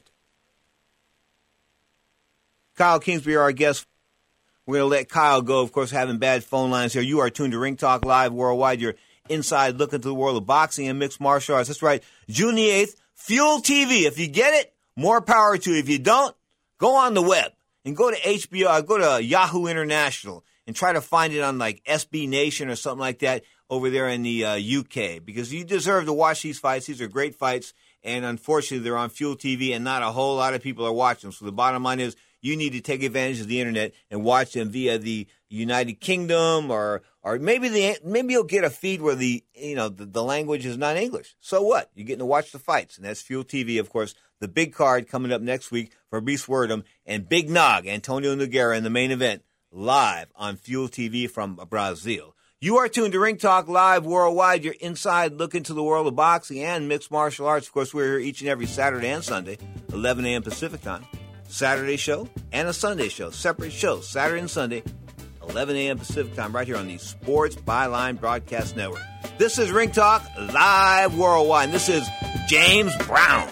Kyle Kingsbury, our guest. We're going to let Kyle go, of course, having bad phone lines here. You are tuned to Ring Talk Live Worldwide, your inside look into the world of boxing and mixed martial arts. That's right, June the 8th, Fuel TV. If you get it, more power to you. If you don't, go on the web and go to HBO, go to Yahoo International and try to find it on like SB Nation or something like that over there in the UK, because you deserve to watch these fights. These are great fights, and unfortunately, they're on Fuel TV, and not a whole lot of people are watching them. So the bottom line is, you need to take advantage of the internet and watch them via the United Kingdom, or maybe you'll get a feed where the language is not English. So what? You're getting to watch the fights, and that's Fuel TV, of course. The big card coming up next week for Fabrice Werdum and Big Nog, Antonio Nogueira, in the main event, live on Fuel TV from Brazil. You are tuned to Ring Talk Live Worldwide, your inside look into the world of boxing and mixed martial arts. Of course, we're here each and every Saturday and Sunday, 11 a.m. Pacific time. Saturday show and a Sunday show, separate shows, Saturday and Sunday, 11 a.m. Pacific time, right here on the Sports Byline Broadcast Network. This is Ring Talk Live Worldwide. This is James Brown.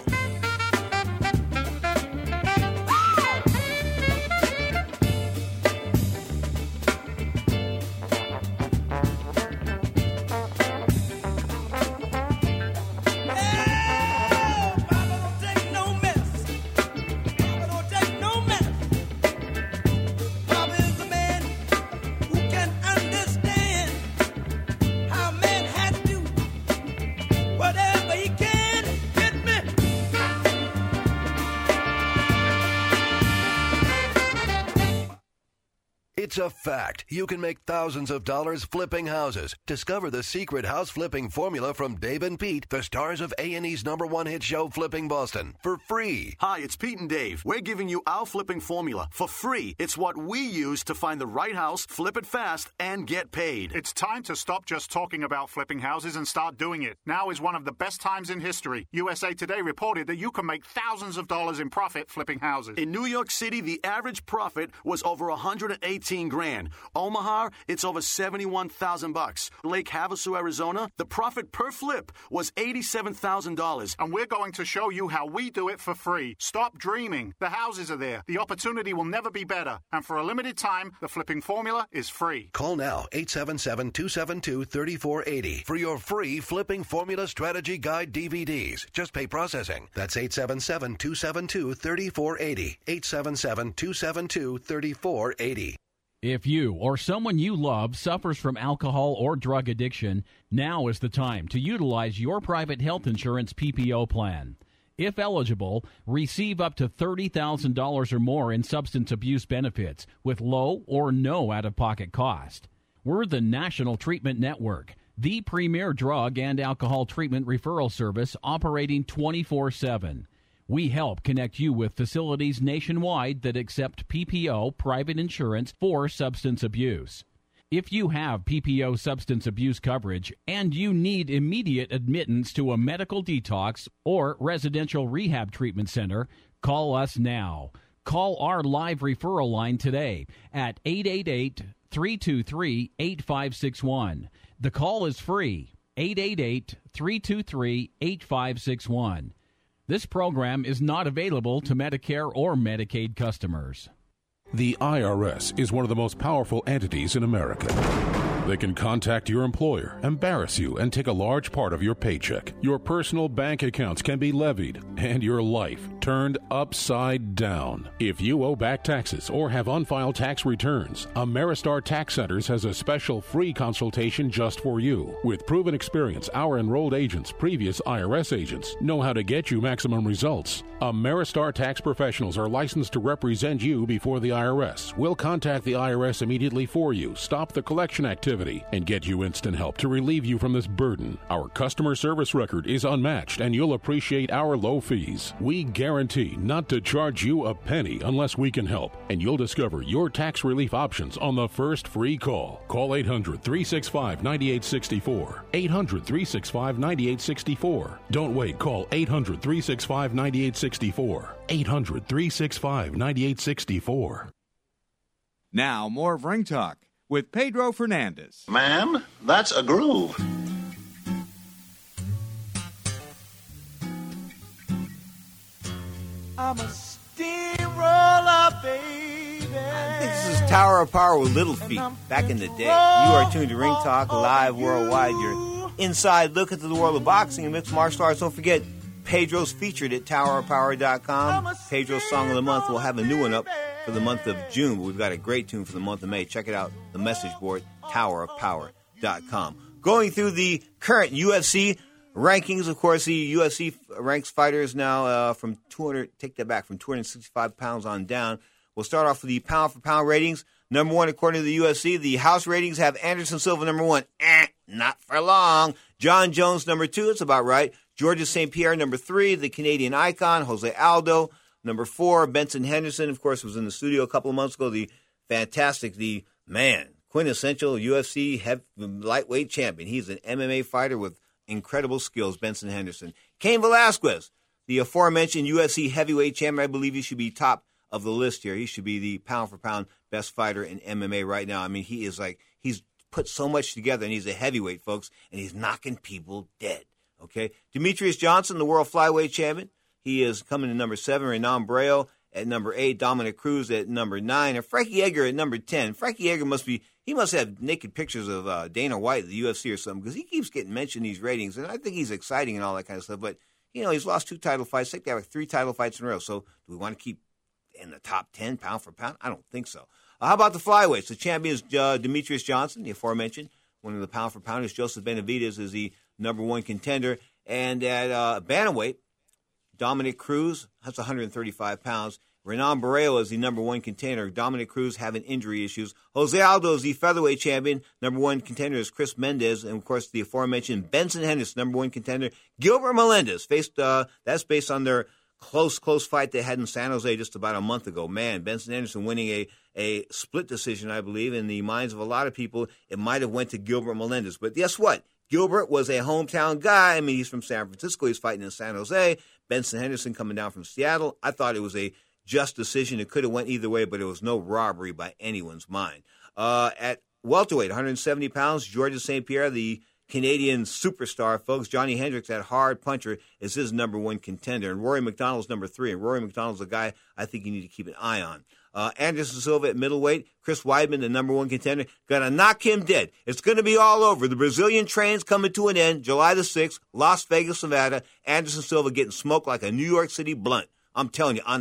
It's a fact. You can make thousands of dollars flipping houses. Discover the secret house flipping formula from Dave and Pete, the stars of A&E's #1 hit show Flipping Boston, for free. Hi, it's Pete and Dave. We're giving you our flipping formula for free. It's what we use to find the right house, flip it fast, and get paid. It's time to stop just talking about flipping houses and start doing it. Now is one of the best times in history. USA Today reported that you can make thousands of dollars in profit flipping houses. In New York City, the average profit was over $118,000. Omaha, it's over $71,000. Lake Havasu, Arizona, the profit per flip was $87,000. And we're going to show you how we do it for free. Stop dreaming. The houses are there. The opportunity will never be better. And for a limited time, the flipping formula is free. Call now, 877-272-3480 for your free Flipping Formula Strategy Guide DVDs. Just pay processing. That's 877-272-3480. 877-272-3480. If you or someone you love suffers from alcohol or drug addiction, now is the time to utilize your private health insurance PPO plan. If eligible, receive up to $30,000 or more in substance abuse benefits with low or no out-of-pocket cost. We're the National Treatment Network, the premier drug and alcohol treatment referral service operating 24/7. We help connect you with facilities nationwide that accept PPO private insurance for substance abuse. If you have PPO substance abuse coverage and you need immediate admittance to a medical detox or residential rehab treatment center, call us now. Call our live referral line today at 888-323-8561. The call is free, 888-323-8561. This program is not available to Medicare or Medicaid customers. The IRS is one of the most powerful entities in America. They can contact your employer, embarrass you, and take a large part of your paycheck. Your personal bank accounts can be levied, and your life turned upside down. If you owe back taxes or have unfiled tax returns, Ameristar Tax Centers has a special free consultation just for you. With proven experience, our enrolled agents, previous IRS agents, know how to get you maximum results. Ameristar Tax Professionals are licensed to represent you before the IRS. We'll contact the IRS immediately for you, stop the collection activity, and get you instant help to relieve you from this burden. Our customer service record is unmatched, and you'll appreciate our low fees. We guarantee not to charge you a penny unless we can help, and you'll discover your tax relief options on the first free call. Call 800-365-9864. 800-365-9864. Don't wait. Call 800-365-9864. 800-365-9864. Now, more of Ring Talk with Pedro Fernandez. Ma'am, that's a groove. I'm a steamroller, baby. This is Tower of Power with Little Feat. Back in the day, you are tuned to Ring Talk Live Worldwide. Your inside look into the world of boxing and mixed martial arts. Don't forget, Pedro's featured at TowerofPower.com. Pedro's Song of the Month. We'll have a new one up for the month of June, but we've got a great tune for the month of May. Check it out, the message board, TowerofPower.com. Going through the current UFC rankings, of course, the UFC ranks fighters now from 265 pounds on down. We'll start off with the pound-for-pound ratings. Number one, according to the UFC, the house ratings have Anderson Silva number one. Not for long. John Jones number two. It's about right. Georges St. Pierre number three. The Canadian icon, Jose Aldo. Number four, Benson Henderson, of course, was in the studio a couple of months ago. The fantastic, the man, quintessential UFC lightweight champion. He's an MMA fighter with incredible skills, Benson Henderson. Cain Velasquez, the aforementioned UFC heavyweight champion. I believe he should be top of the list here. He should be the pound-for-pound best fighter in MMA right now. I mean, he's put so much together, and he's a heavyweight, folks, and he's knocking people dead, okay? Demetrius Johnson, the world flyweight champion. He is coming to number 7, Renan Barrio at number 8, Dominic Cruz at number 9, and Frankie Edgar at number 10. Frankie Edgar must have naked pictures of Dana White at the UFC or something, because he keeps getting mentioned in these ratings, and I think he's exciting and all that kind of stuff. But, he's lost 2 title fights. I think they have 3 title fights in a row. So do we want to keep in the top 10 pound for pound? I don't think so. How about the flyweights? The champion is Demetrius Johnson, the aforementioned. One of the pound for pounders, Joseph Benavidez, is the number 1 contender. And at bantamweight, Dominic Cruz, that's 135 pounds. Renan Barrera is the number 1 contender. Dominic Cruz having injury issues. Jose Aldo is the featherweight champion. Number 1 contender is Chris Mendez. And, of course, the aforementioned Benson Henderson, number 1 contender. Gilbert Melendez faced, that's based on their close fight they had in San Jose just about a month ago. Man, Benson Henderson winning a split decision, I believe. In the minds of a lot of people, it might have went to Gilbert Melendez. But guess what? Gilbert was a hometown guy. I mean, he's from San Francisco. He's fighting in San Jose. Benson Henderson coming down from Seattle. I thought it was a just decision. It could have went either way, but it was no robbery by anyone's mind. At welterweight, 170 pounds, Georges St. Pierre, the Canadian superstar, folks. Johnny Hendricks, that hard puncher, is his number 1 contender. And Rory McDonald's number 3. And Rory McDonald's a guy I think you need to keep an eye on. Anderson Silva at middleweight. Chris Weidman, the number 1 contender, going to knock him dead. It's going to be all over. The Brazilian train's coming to an end, July the 6th, Las Vegas, Nevada. Anderson Silva getting smoked like a New York City blunt. I'm telling you, on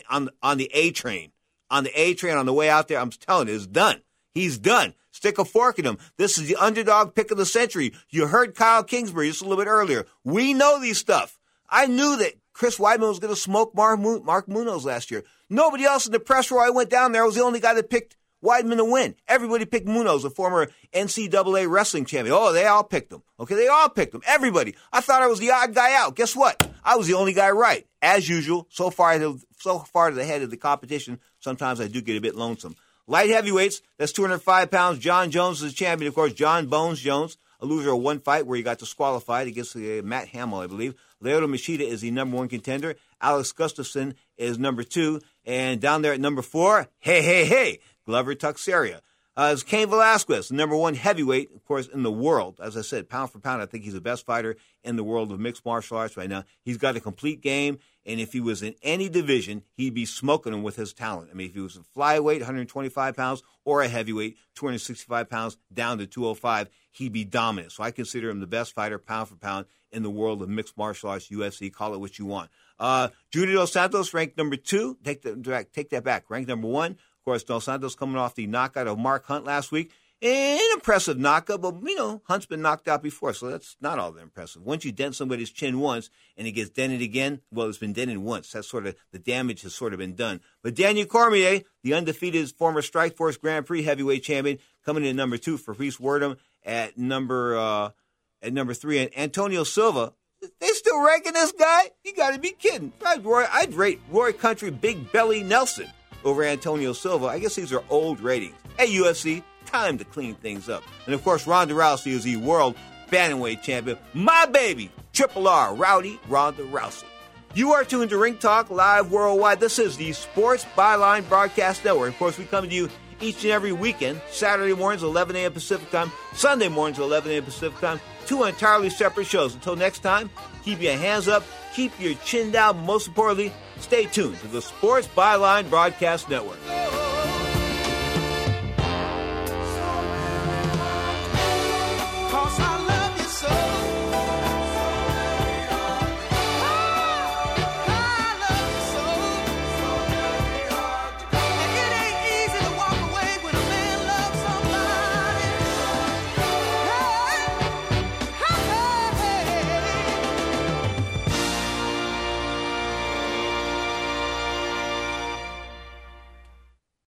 the A train, on the way out there, I'm telling you, it's done. He's done. Stick a fork in him. This is the underdog pick of the century. You heard Kyle Kingsbury just a little bit earlier. We know these stuff. I knew that Chris Weidman was going to smoke Mark Munoz last year. Nobody else in the press row I went down there. I was the only guy that picked Weidman to win. Everybody picked Munoz, a former NCAA wrestling champion. Oh, they all picked him. Okay, they all picked him. Everybody. I thought I was the odd guy out. Guess what? I was the only guy right. As usual, so far to the head of the competition, sometimes I do get a bit lonesome. Light heavyweights, that's 205 pounds. John Jones is the champion, of course. John Bones Jones, a loser of 1 fight where he got disqualified against Matt Hamill, I believe. Lyoto Machida is the number 1 contender. Alex Gustafsson is number 2. And down there at number 4, hey, Glover Teixeira. Is Cain Velasquez, the number 1 heavyweight, of course, in the world. As I said, pound for pound, I think he's the best fighter in the world of mixed martial arts right now. He's got a complete game, and if he was in any division, he'd be smoking them with his talent. I mean, if he was a flyweight, 125 pounds, or a heavyweight, 265 pounds, down to 205, he'd be dominant. So I consider him the best fighter, pound for pound, in the world of mixed martial arts, UFC, call it what you want. Junior Dos Santos, ranked number 2. Take that back. Ranked number 1. Of course, Dos Santos coming off the knockout of Mark Hunt last week. An impressive knockout, but, Hunt's been knocked out before, so that's not all that impressive. Once you dent somebody's chin once and it gets dented again, well, it's been dented once. That's sort of, the damage has sort of been done. But Daniel Cormier, the undefeated former Strikeforce Grand Prix heavyweight champion, coming in at number 2. Fabrice Werdum at number 3. And Antonio Silva, they still ranking this guy? You got to be kidding. I'd rate Roy Country Big Belly Nelson over Antonio Silva. I guess these are old ratings. Hey, UFC, time to clean things up. And, of course, Ronda Rousey is the world bantamweight champion. My baby, Triple R, Rowdy Ronda Rousey. You are tuned to Ring Talk Live Worldwide. This is the Sports Byline Broadcast Network. Of course, we come to you each and every weekend, Saturday mornings, 11 a.m. Pacific Time, Sunday mornings, 11 a.m. Pacific Time. 2 entirely separate shows. Until next time, keep your hands up, keep your chin down, most importantly, stay tuned to the Sports Byline Broadcast Network.